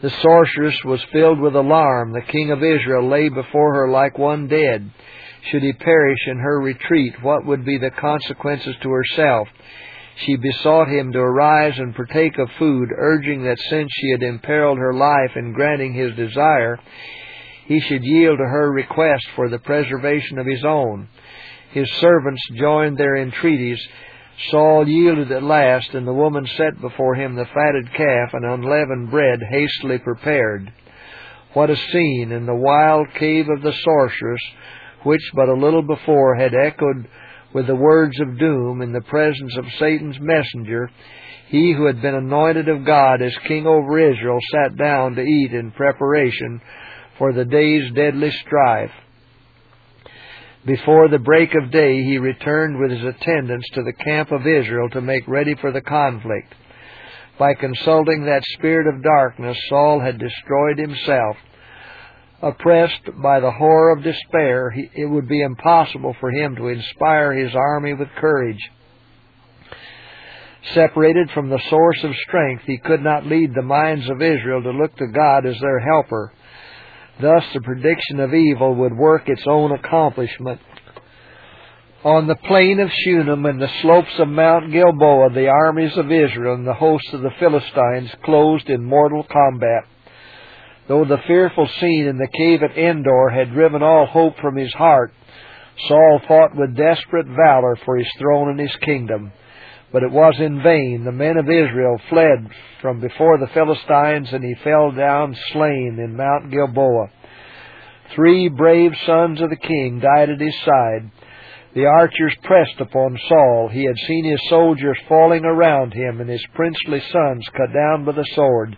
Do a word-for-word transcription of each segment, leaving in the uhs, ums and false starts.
The sorceress was filled with alarm. The king of Israel lay before her like one dead. Should he perish in her retreat, what would be the consequences to herself? She besought him to arise and partake of food, urging that since she had imperiled her life in granting his desire, he should yield to her request for the preservation of his own. His servants joined their entreaties. Saul yielded at last, and the woman set before him the fatted calf and unleavened bread hastily prepared. What a scene in the wild cave of the sorceress, which but a little before had echoed with the words of doom in the presence of Satan's messenger. He who had been anointed of God as king over Israel sat down to eat in preparation for the day's deadly strife. Before the break of day, he returned with his attendants to the camp of Israel to make ready for the conflict. By consulting that spirit of darkness, Saul had destroyed himself. Oppressed by the horror of despair, he, it would be impossible for him to inspire his army with courage. Separated from the source of strength, he could not lead the minds of Israel to look to God as their helper. Thus the prediction of evil would work its own accomplishment. On the plain of Shunem and the slopes of Mount Gilboa, the armies of Israel and the hosts of the Philistines closed in mortal combat. Though the fearful scene in the cave at Endor had driven all hope from his heart, Saul fought with desperate valor for his throne and his kingdom. But it was in vain. The men of Israel fled from before the Philistines, and he fell down slain in Mount Gilboa. Three brave sons of the king died at his side. The archers pressed upon Saul. He had seen his soldiers falling around him, and his princely sons cut down with the sword.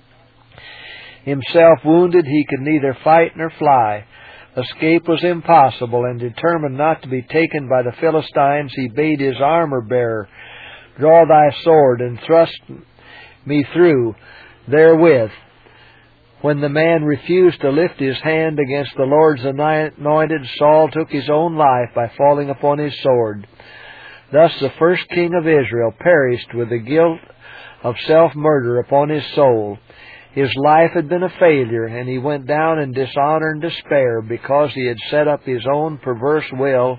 Himself wounded, he could neither fight nor fly. Escape was impossible, and determined not to be taken by the Philistines, he bade his armor-bearer, "Draw thy sword, and thrust me through therewith." When the man refused to lift his hand against the Lord's anointed, Saul took his own life by falling upon his sword. Thus the first king of Israel perished with the guilt of self-murder upon his soul. His life had been a failure, and he went down in dishonor and despair because he had set up his own perverse will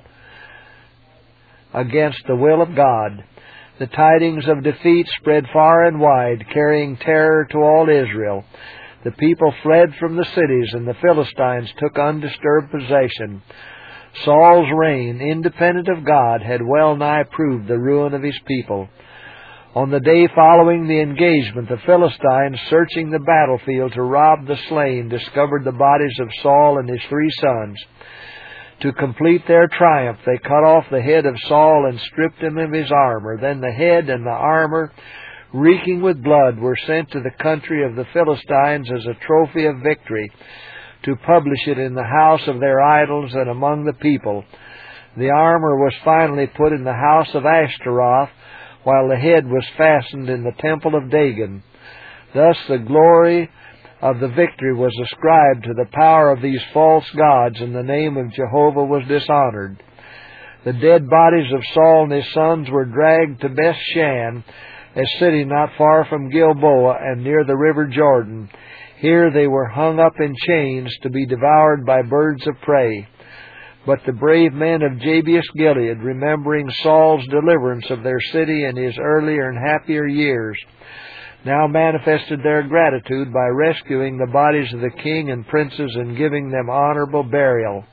against the will of God. The tidings of defeat spread far and wide, carrying terror to all Israel. The people fled from the cities, and the Philistines took undisturbed possession. Saul's reign, independent of God, had well nigh proved the ruin of his people. On the day following the engagement, the Philistines, searching the battlefield to rob the slain, discovered the bodies of Saul and his three sons. To complete their triumph, they cut off the head of Saul and stripped him of his armor. Then the head and the armor, reeking with blood, were sent to the country of the Philistines as a trophy of victory, to publish it in the house of their idols and among the people. The armor was finally put in the house of Ashtaroth, while the head was fastened in the temple of Dagon. Thus the glory of the victory was ascribed to the power of these false gods, and the name of Jehovah was dishonored. The dead bodies of Saul and his sons were dragged to Beth-shan, a city not far from Gilboa and near the river Jordan. Here they were hung up in chains to be devoured by birds of prey. But the brave men of Jabesh-Gilead, remembering Saul's deliverance of their city in his earlier and happier years, now manifested their gratitude by rescuing the bodies of the king and princes and giving them honorable burial.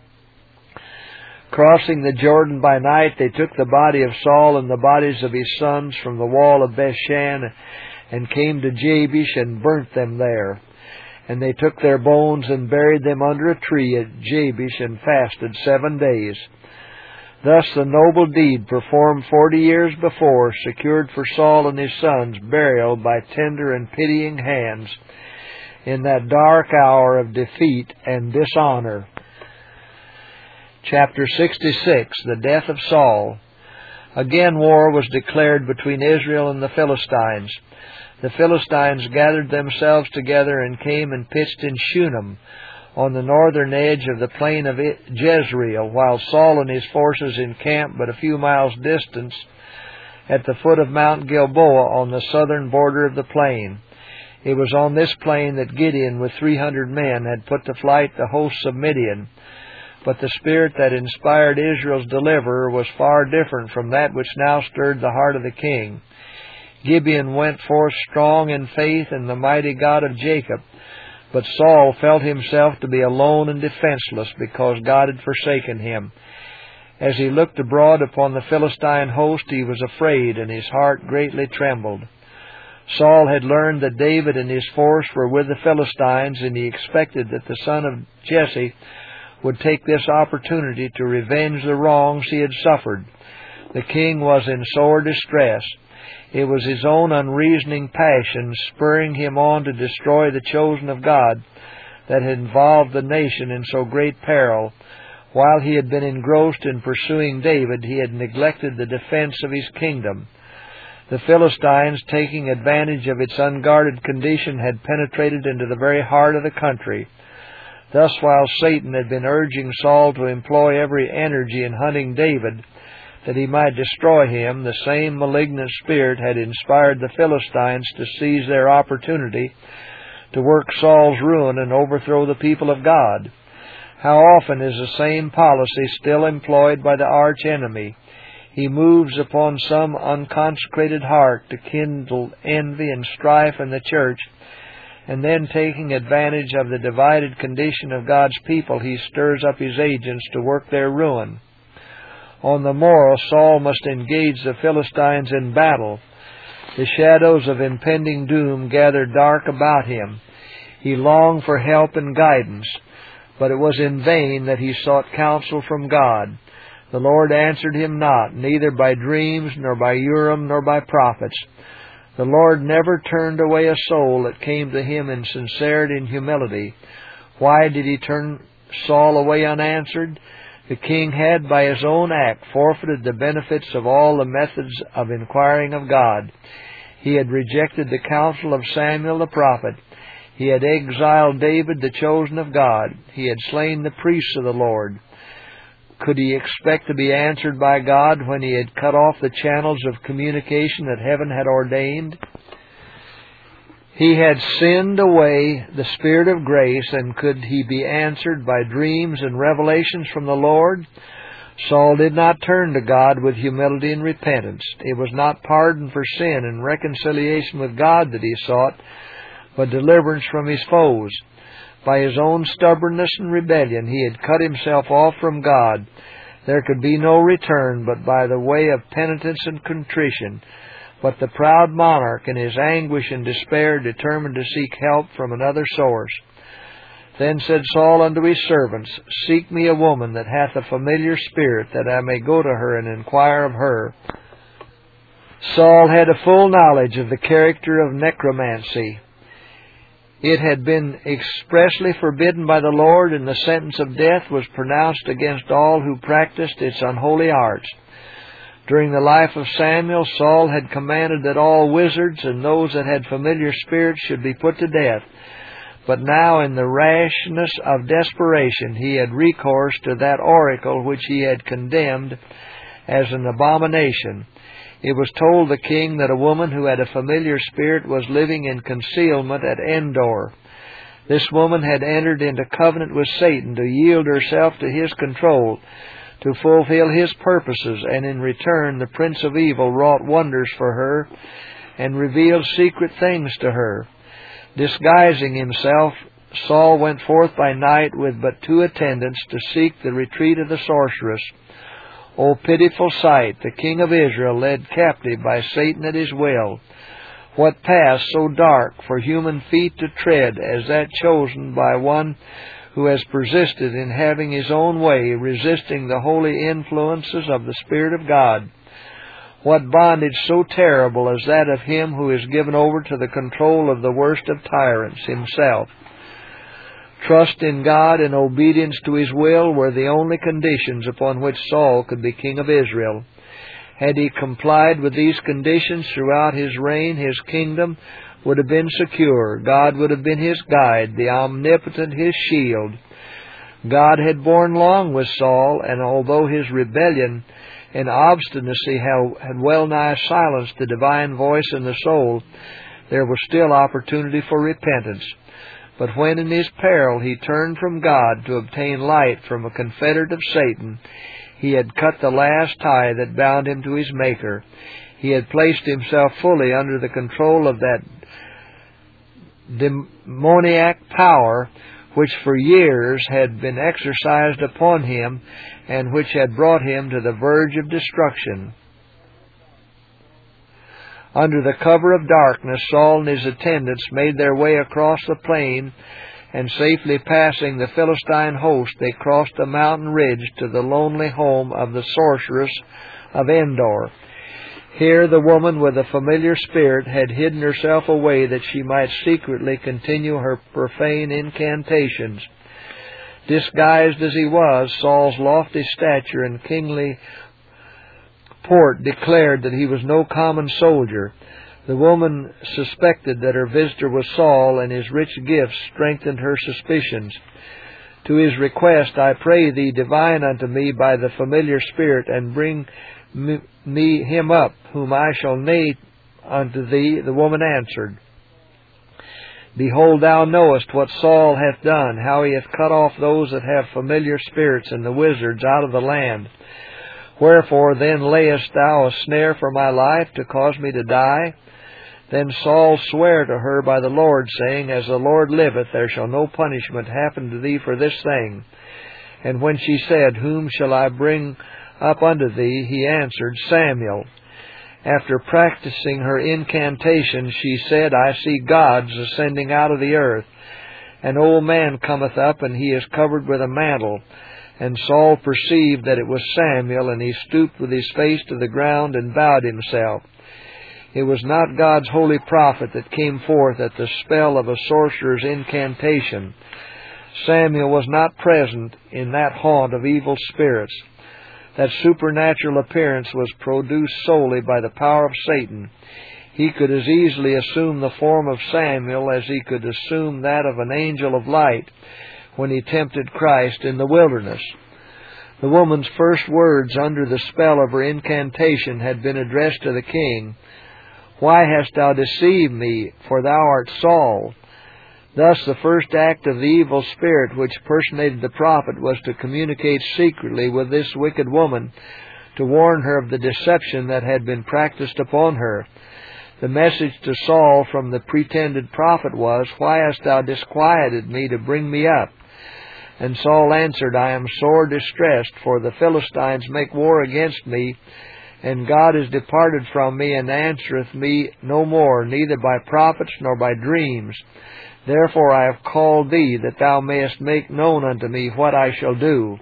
Crossing the Jordan by night, they took the body of Saul and the bodies of his sons from the wall of Beth-shan and came to Jabesh and burnt them there. And they took their bones and buried them under a tree at Jabesh and fasted seven days. Thus the noble deed performed forty years before secured for Saul and his sons burial by tender and pitying hands in that dark hour of defeat and dishonor. Chapter sixty-six, the death of Saul. Again war was declared between Israel and the Philistines. The Philistines gathered themselves together and came and pitched in Shunem, on the northern edge of the plain of Jezreel, while Saul and his forces encamped but a few miles distant at the foot of Mount Gilboa on the southern border of the plain. It was on this plain that Gideon with three hundred men had put to flight the hosts of Midian. But the spirit that inspired Israel's deliverer was far different from that which now stirred the heart of the king. Gideon went forth strong in faith in the mighty God of Jacob, but Saul felt himself to be alone and defenseless because God had forsaken him. As he looked abroad upon the Philistine host, he was afraid, and his heart greatly trembled. Saul had learned that David and his force were with the Philistines, and he expected that the son of Jesse would take this opportunity to revenge the wrongs he had suffered. The king was in sore distress. It was his own unreasoning passion spurring him on to destroy the chosen of God that had involved the nation in so great peril. While he had been engrossed in pursuing David, he had neglected the defense of his kingdom. The Philistines, taking advantage of its unguarded condition, had penetrated into the very heart of the country. Thus, while Satan had been urging Saul to employ every energy in hunting David, that he might destroy him, the same malignant spirit had inspired the Philistines to seize their opportunity to work Saul's ruin and overthrow the people of God. How often is the same policy still employed by the arch-enemy? He moves upon some unconsecrated heart to kindle envy and strife in the church, and then, taking advantage of the divided condition of God's people, he stirs up his agents to work their ruin. On the morrow, Saul must engage the Philistines in battle. The shadows of impending doom gathered dark about him. He longed for help and guidance, but it was in vain that he sought counsel from God. The Lord answered him not, neither by dreams, nor by Urim, nor by prophets. The Lord never turned away a soul that came to him in sincerity and humility. Why did he turn Saul away unanswered? The king had, by his own act, forfeited the benefits of all the methods of inquiring of God. He had rejected the counsel of Samuel the prophet. He had exiled David, the chosen of God. He had slain the priests of the Lord. Could he expect to be answered by God when he had cut off the channels of communication that heaven had ordained? He had sinned away the Spirit of grace, and could he be answered by dreams and revelations from the Lord? Saul did not turn to God with humility and repentance. It was not pardon for sin and reconciliation with God that he sought, but deliverance from his foes. By his own stubbornness and rebellion, he had cut himself off from God. There could be no return but by the way of penitence and contrition. But the proud monarch, in his anguish and despair, determined to seek help from another source. Then said Saul unto his servants, Seek me a woman that hath a familiar spirit, that I may go to her and inquire of her. Saul had a full knowledge of the character of necromancy. It had been expressly forbidden by the Lord, and the sentence of death was pronounced against all who practiced its unholy arts. During the life of Samuel, Saul had commanded that all wizards and those that had familiar spirits should be put to death. But now, in the rashness of desperation, he had recourse to that oracle which he had condemned as an abomination. It was told the king that a woman who had a familiar spirit was living in concealment at Endor. This woman had entered into covenant with Satan to yield herself to his control, to fulfill his purposes, and in return the prince of evil wrought wonders for her and revealed secret things to her. Disguising himself, Saul went forth by night with but two attendants to seek the retreat of the sorceress. O pitiful sight, the king of Israel led captive by Satan at his will. What path so dark for human feet to tread as that chosen by one who has persisted in having his own way, resisting the holy influences of the Spirit of God? What bondage so terrible as that of him who is given over to the control of the worst of tyrants, himself? Trust in God and obedience to His will were the only conditions upon which Saul could be king of Israel. Had he complied with these conditions throughout his reign, his kingdom would have been secure. God would have been his guide, the Omnipotent his shield. God had borne long with Saul, and although his rebellion and obstinacy had well nigh silenced the divine voice in the soul, there was still opportunity for repentance. But when in his peril he turned from God to obtain light from a confederate of Satan, he had cut the last tie that bound him to his Maker. He had placed himself fully under the control of that demoniac power which for years had been exercised upon him and which had brought him to the verge of destruction. Under the cover of darkness, Saul and his attendants made their way across the plain, and safely passing the Philistine host, they crossed a mountain ridge to the lonely home of the sorceress of Endor. Here the woman with a familiar spirit had hidden herself away that she might secretly continue her profane incantations. Disguised as he was, Saul's lofty stature and kingly port declared that he was no common soldier. The woman suspected that her visitor was Saul, and his rich gifts strengthened her suspicions. To his request, "I pray thee, divine unto me by the familiar spirit, and bring me, me him up, whom I shall name unto thee," the woman answered, "Behold, thou knowest what Saul hath done, how he hath cut off those that have familiar spirits and the wizards out of the land. Wherefore then layest thou a snare for my life, to cause me to die?" Then Saul sware to her by the Lord, saying, "As the Lord liveth, there shall no punishment happen to thee for this thing." And when she said, "Whom shall I bring up unto thee?" he answered, "Samuel." After practicing her incantation, she said, "I see gods ascending out of the earth. An old man cometh up, and he is covered with a mantle." And Saul perceived that it was Samuel, and he stooped with his face to the ground and bowed himself. It was not God's holy prophet that came forth at the spell of a sorcerer's incantation. Samuel was not present in that haunt of evil spirits. That supernatural appearance was produced solely by the power of Satan. He could as easily assume the form of Samuel as he could assume that of an angel of light when he tempted Christ in the wilderness. The woman's first words under the spell of her incantation had been addressed to the king. "Why hast thou deceived me? For thou art Saul." Thus the first act of the evil spirit which personated the prophet was to communicate secretly with this wicked woman, to warn her of the deception that had been practiced upon her. The message to Saul from the pretended prophet was, "Why hast thou disquieted me to bring me up?" And Saul answered, "I am sore distressed, for the Philistines make war against me, and God is departed from me, and answereth me no more, neither by prophets nor by dreams. Therefore I have called thee, that thou mayest make known unto me what I shall do."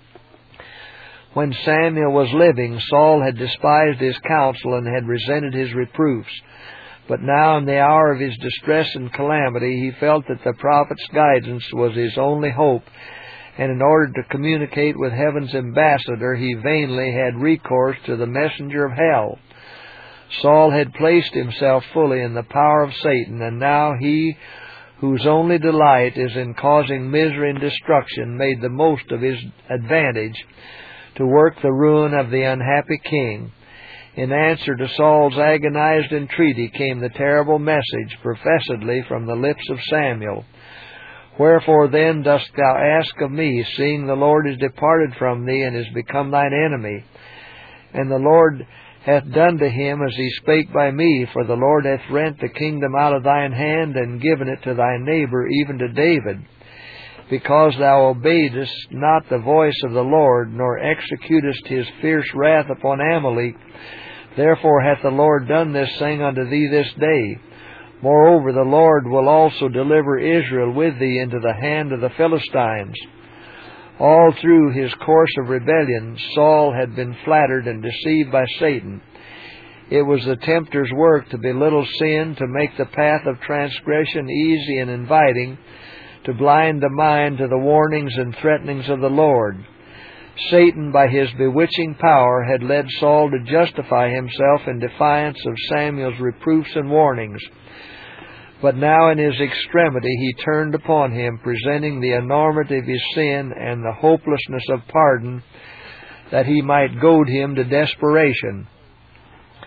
When Samuel was living, Saul had despised his counsel and had resented his reproofs. But now in the hour of his distress and calamity, he felt that the prophet's guidance was his only hope, and in order to communicate with heaven's ambassador, he vainly had recourse to the messenger of hell. Saul had placed himself fully in the power of Satan, and now he whose only delight is in causing misery and destruction made the most of his advantage to work the ruin of the unhappy king. In answer to Saul's agonized entreaty came the terrible message, professedly from the lips of Samuel. "Wherefore then dost thou ask of me, seeing the Lord is departed from thee, and is become thine enemy? And the Lord hath done to him as he spake by me, for the Lord hath rent the kingdom out of thine hand, and given it to thy neighbor, even to David. Because thou obeyedst not the voice of the Lord, nor executest his fierce wrath upon Amalek, therefore hath the Lord done this thing unto thee this day. Moreover, the Lord will also deliver Israel with thee into the hand of the Philistines." All through his course of rebellion, Saul had been flattered and deceived by Satan. It was the tempter's work to belittle sin, to make the path of transgression easy and inviting, to blind the mind to the warnings and threatenings of the Lord. Satan, by his bewitching power, had led Saul to justify himself in defiance of Samuel's reproofs and warnings. But now in his extremity he turned upon him, presenting the enormity of his sin and the hopelessness of pardon, that he might goad him to desperation.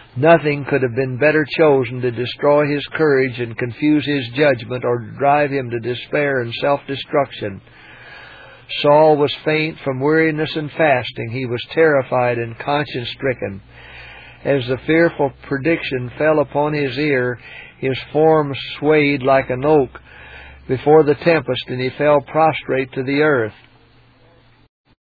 Nothing could have been better chosen to destroy his courage and confuse his judgment or drive him to despair and self-destruction. Saul was faint from weariness and fasting. He was terrified and conscience-stricken. As the fearful prediction fell upon his ear, his form swayed like an oak before the tempest, and he fell prostrate to the earth.